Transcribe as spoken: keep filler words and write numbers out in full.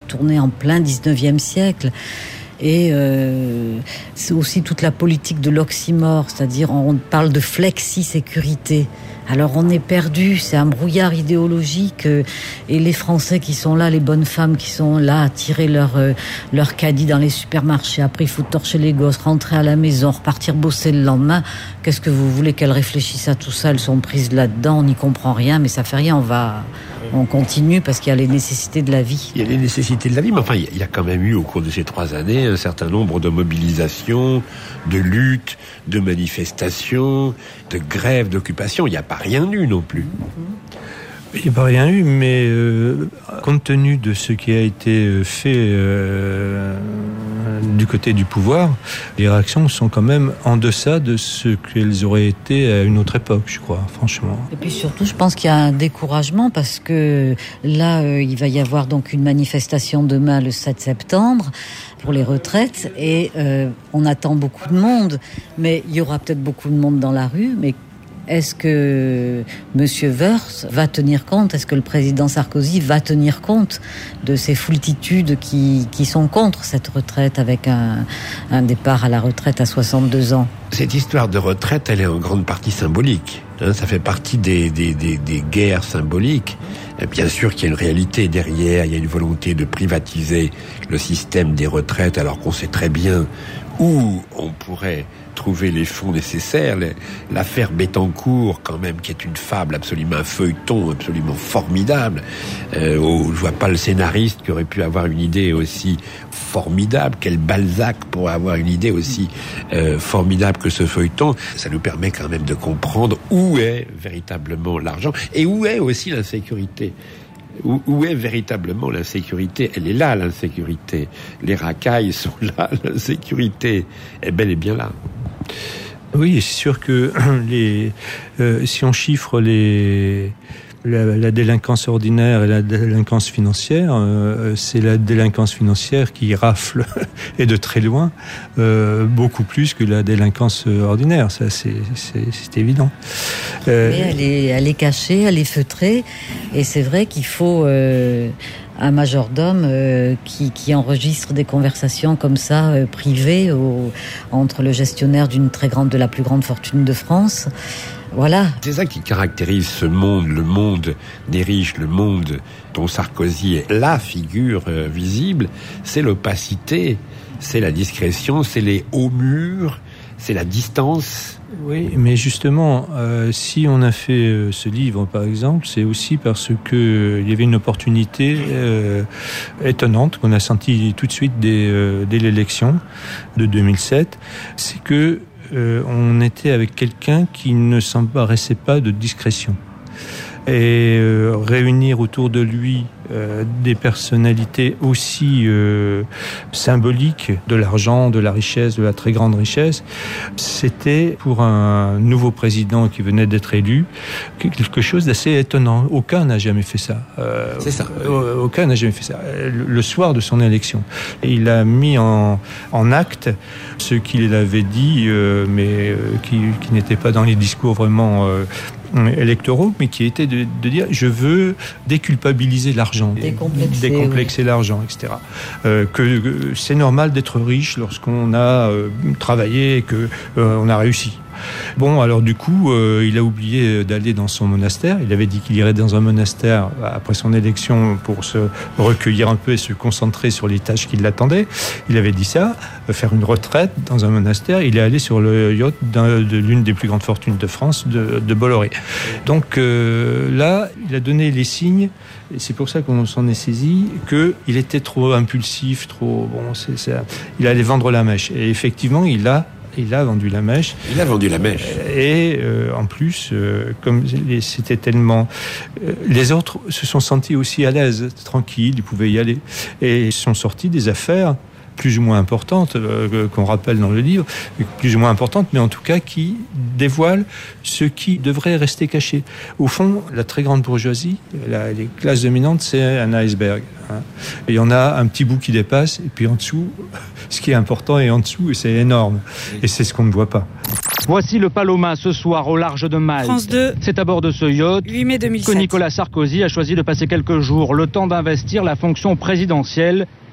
retourner en plein dix-neuvième siècle. Et euh, c'est aussi toute la politique de l'oxymore, c'est-à-dire on parle de flexi-sécurité. Alors on est perdu, c'est un brouillard idéologique euh, et les Français qui sont là, les bonnes femmes qui sont là à tirer leur, euh, leur caddie dans les supermarchés, après il faut torcher les gosses, rentrer à la maison, repartir bosser le lendemain. Qu'est-ce que vous voulez qu'elles réfléchissent à tout ça? Elles sont prises là-dedans, on n'y comprend rien, mais ça fait rien, on va... On continue parce qu'il y a les nécessités de la vie. Il y a les nécessités de la vie, mais enfin, il y a quand même eu au cours de ces trois années un certain nombre de mobilisations, de luttes, de manifestations, de grèves, d'occupations. Il n'y a pas rien eu non plus. Il n'y a pas rien eu, mais euh, compte tenu de ce qui a été fait euh, du côté du pouvoir, les réactions sont quand même en deçà de ce qu'elles auraient été à une autre époque, je crois, franchement. Et puis surtout, je pense qu'il y a un découragement parce que là, euh, il va y avoir donc une manifestation demain, le sept septembre, pour les retraites, et euh, on attend beaucoup de monde, mais il y aura peut-être beaucoup de monde dans la rue, mais est-ce que M. Woerth va tenir compte, est-ce que le président Sarkozy va tenir compte de ces foultitudes qui, qui sont contre cette retraite avec un, un départ à la retraite à soixante-deux ans? Cette histoire de retraite, elle est en grande partie symbolique. Hein, ça fait partie des, des, des, des guerres symboliques. Et bien sûr qu'il y a une réalité derrière, il y a une volonté de privatiser le système des retraites alors qu'on sait très bien où on pourrait trouver les fonds nécessaires. L'affaire Bettencourt, quand même, qui est une fable absolument, un feuilleton absolument formidable. Euh, où je vois pas le scénariste qui aurait pu avoir une idée aussi formidable. Quel Balzac pourrait avoir une idée aussi euh, formidable que ce feuilleton. Ça nous permet quand même de comprendre où est véritablement l'argent et où est aussi l'insécurité. Où, où est véritablement l'insécurité? Elle est là, l'insécurité. Les racailles sont là, l'insécurité est bel et bien là. Oui, c'est sûr que les, euh, si on chiffre les, la, la délinquance ordinaire et la délinquance financière, euh, c'est la délinquance financière qui rafle, et de très loin, euh, beaucoup plus que la délinquance ordinaire. Ça, c'est, c'est, c'est évident. Euh, Mais elle est, elle est cachée, elle est feutrée, et c'est vrai qu'il faut... Euh un majordome euh, qui, qui enregistre des conversations comme ça, euh, privées, au, entre le gestionnaire d'une très grande, de la plus grande fortune de France. Voilà. C'est ça qui caractérise ce monde, le monde des riches, le monde dont Sarkozy est la figure euh, visible. C'est l'opacité, c'est la discrétion, c'est les hauts murs, c'est la distance. Oui, mais justement, euh, si on a fait euh, ce livre, par exemple, c'est aussi parce que euh, il y avait une opportunité euh, étonnante qu'on a sentie tout de suite dès, euh, dès l'élection de deux mille sept. C'est que euh, on était avec quelqu'un qui ne s'embarrassait pas de discrétion. Et euh, réunir autour de lui euh, des personnalités aussi euh, symboliques de l'argent, de la richesse, de la très grande richesse, c'était pour un nouveau président qui venait d'être élu quelque chose d'assez étonnant. Aucun n'a jamais fait ça. Euh, C'est ça. Euh, aucun n'a jamais fait ça. Le soir de son élection, et il a mis en, en acte ce qu'il avait dit, euh, mais euh, qui, qui n'était pas dans les discours vraiment euh, électoraux, mais qui était de, de dire je veux déculpabiliser l'argent, décomplexer, décomplexer oui. l'argent, et cetera. Euh, que, que c'est normal d'être riche lorsqu'on a euh, travaillé et que euh, on a réussi. Bon, alors du coup, euh, il a oublié d'aller dans son monastère. Il avait dit qu'il irait dans un monastère après son élection pour se recueillir un peu et se concentrer sur les tâches qui l'attendaient. Il avait dit ça, faire une retraite dans un monastère. Il est allé sur le yacht d'un, de l'une des plus grandes fortunes de France, de, de Bolloré. Donc euh, là, il a donné les signes, et c'est pour ça qu'on s'en est saisi, qu'il était trop impulsif, trop... Bon, c'est, c'est, il allait vendre la mèche. Et effectivement, il a Il a vendu la mèche. Il a vendu la mèche. Et euh, en plus, euh, comme c'était tellement... Euh, les autres se sont sentis aussi à l'aise, tranquilles, ils pouvaient y aller. Et ils sont sortis des affaires plus ou moins importantes, euh, qu'on rappelle dans le livre, plus ou moins importantes, mais en tout cas qui dévoilent ce qui devrait rester caché. Au fond, la très grande bourgeoisie, la, les classes dominantes, c'est un iceberg. Hein. Et il y en a un petit bout qui dépasse, et puis en dessous, ce qui est important est en dessous, et c'est énorme. Et c'est ce qu'on ne voit pas. Voici le Paloma ce soir au large de Malte. France deux. C'est à bord de ce yacht huit mai deux mille sept. que Nicolas Sarkozy a choisi de passer quelques jours, le temps d'investir la fonction présidentielle